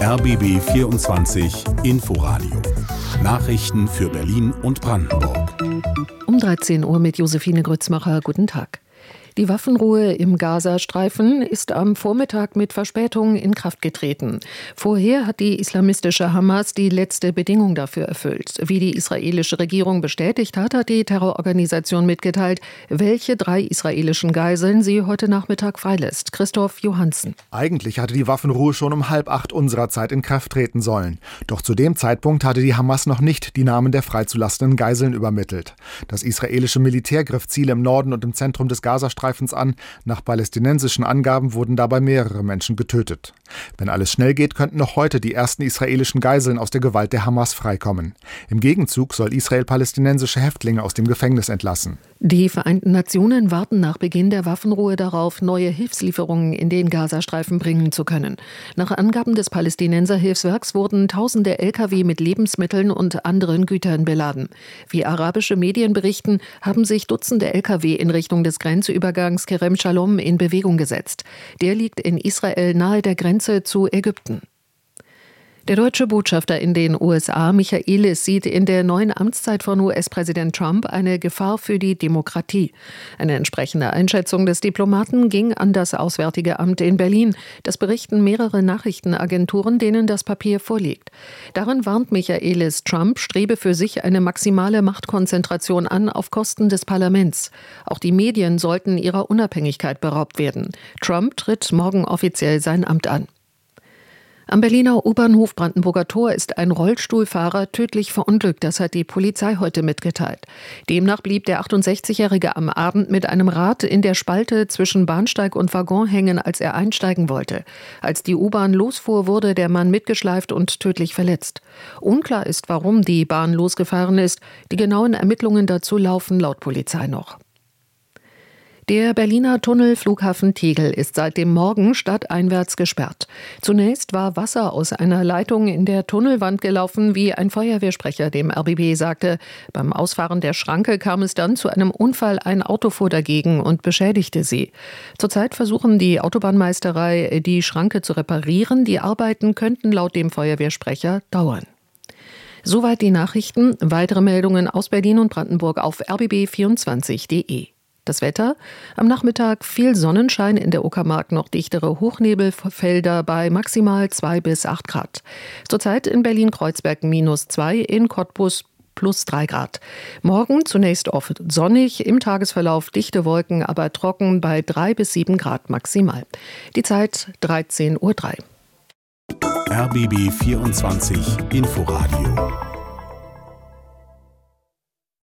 RBB 24 Inforadio. Nachrichten für Berlin und Brandenburg. Um 13 Uhr mit Josephine Grützmacher. Guten Tag. Die Waffenruhe im Gazastreifen ist am Vormittag mit Verspätung in Kraft getreten. Vorher hat die islamistische Hamas die letzte Bedingung dafür erfüllt. Wie die israelische Regierung bestätigt hat, hat die Terrororganisation mitgeteilt, welche 3 israelischen Geiseln sie heute Nachmittag freilässt. Christoph Johansen. Eigentlich hatte die Waffenruhe schon um 7:30 unserer Zeit in Kraft treten sollen. Doch zu dem Zeitpunkt hatte die Hamas noch nicht die Namen der freizulassenden Geiseln übermittelt. Das israelische Militär griff Ziele im Norden und im Zentrum des Gazastreifens an. Nach palästinensischen Angaben wurden dabei mehrere Menschen getötet. Wenn alles schnell geht, könnten noch heute die ersten israelischen Geiseln aus der Gewalt der Hamas freikommen. Im Gegenzug soll Israel palästinensische Häftlinge aus dem Gefängnis entlassen. Die Vereinten Nationen warten nach Beginn der Waffenruhe darauf, neue Hilfslieferungen in den Gazastreifen bringen zu können. Nach Angaben des Palästinenserhilfswerks wurden tausende Lkw mit Lebensmitteln und anderen Gütern beladen. Wie arabische Medien berichten, haben sich Dutzende Lkw in Richtung des Grenzübergangs Kerem Shalom in Bewegung gesetzt. Der liegt in Israel nahe der Grenze zu Ägypten. Der deutsche Botschafter in den USA, Michaelis, sieht in der neuen Amtszeit von US-Präsident Trump eine Gefahr für die Demokratie. Eine entsprechende Einschätzung des Diplomaten ging an das Auswärtige Amt in Berlin. Das berichten mehrere Nachrichtenagenturen, denen das Papier vorliegt. Darin warnt Michaelis, Trump strebe für sich eine maximale Machtkonzentration an auf Kosten des Parlaments. Auch die Medien sollten ihrer Unabhängigkeit beraubt werden. Trump tritt morgen offiziell sein Amt an. Am Berliner U-Bahnhof Brandenburger Tor ist ein Rollstuhlfahrer tödlich verunglückt, das hat die Polizei heute mitgeteilt. Demnach blieb der 68-Jährige am Abend mit einem Rad in der Spalte zwischen Bahnsteig und Waggon hängen, als er einsteigen wollte. Als die U-Bahn losfuhr, wurde der Mann mitgeschleift und tödlich verletzt. Unklar ist, warum die Bahn losgefahren ist. Die genauen Ermittlungen dazu laufen laut Polizei noch. Der Berliner Tunnel Flughafen Tegel ist seit dem Morgen stadteinwärts gesperrt. Zunächst war Wasser aus einer Leitung in der Tunnelwand gelaufen, wie ein Feuerwehrsprecher dem RBB sagte. Beim Ausfahren der Schranke kam es dann zu einem Unfall. Ein Auto fuhr dagegen und beschädigte sie. Zurzeit versuchen die Autobahnmeisterei, die Schranke zu reparieren. Die Arbeiten könnten laut dem Feuerwehrsprecher dauern. Soweit die Nachrichten. Weitere Meldungen aus Berlin und Brandenburg auf rbb24.de. Das Wetter: am Nachmittag viel Sonnenschein, in der Uckermark noch dichtere Hochnebelfelder bei maximal 2 bis 8 Grad. Zurzeit in Berlin-Kreuzberg -2, in Cottbus +3 Grad. Morgen zunächst oft sonnig, im Tagesverlauf dichte Wolken, aber trocken bei 3 bis 7 Grad maximal. Die Zeit 13:03 Uhr. RBB 24 Inforadio.